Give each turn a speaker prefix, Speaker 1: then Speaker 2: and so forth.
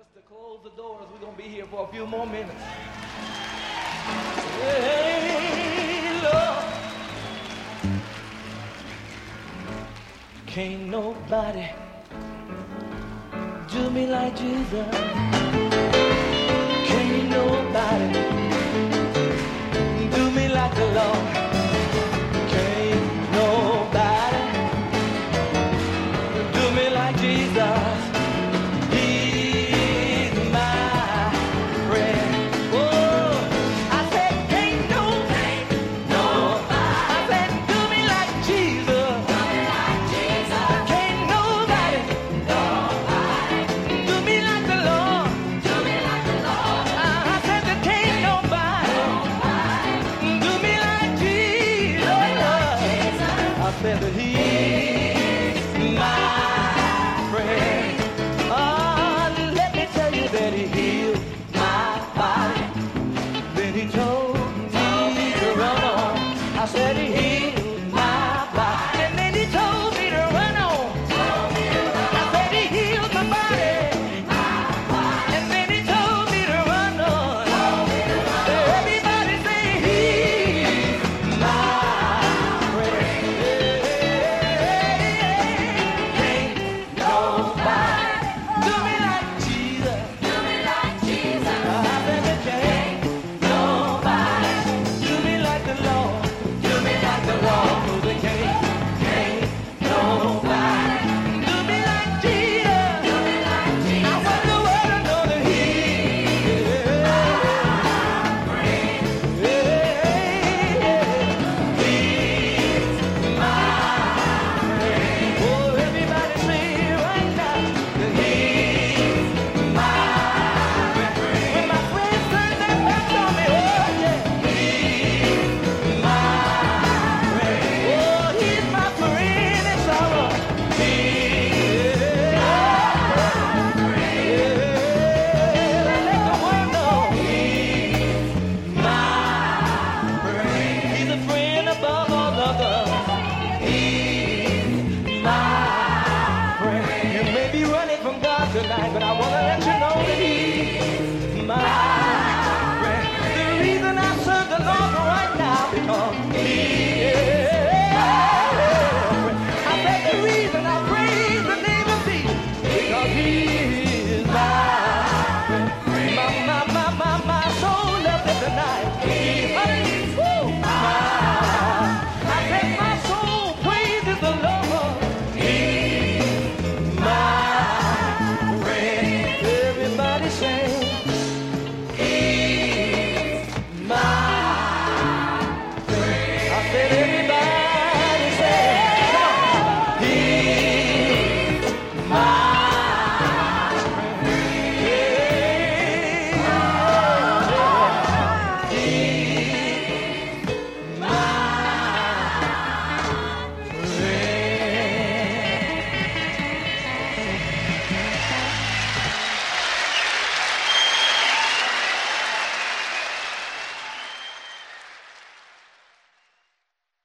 Speaker 1: to close the doors. We're going to be here for a few more minutes. Hey, Lord. Can't nobody do me like Jesus. Can't nobody do me like the Lord. Can't nobody do me like Jesus. That he's my friend. Oh, let me tell you that he healed my body. Then he told me to run on. I said he healed my body. And then he told me to run on. I said he healed my body. And then he told me to run on. Everybody say he's my tonight, but I want to let you know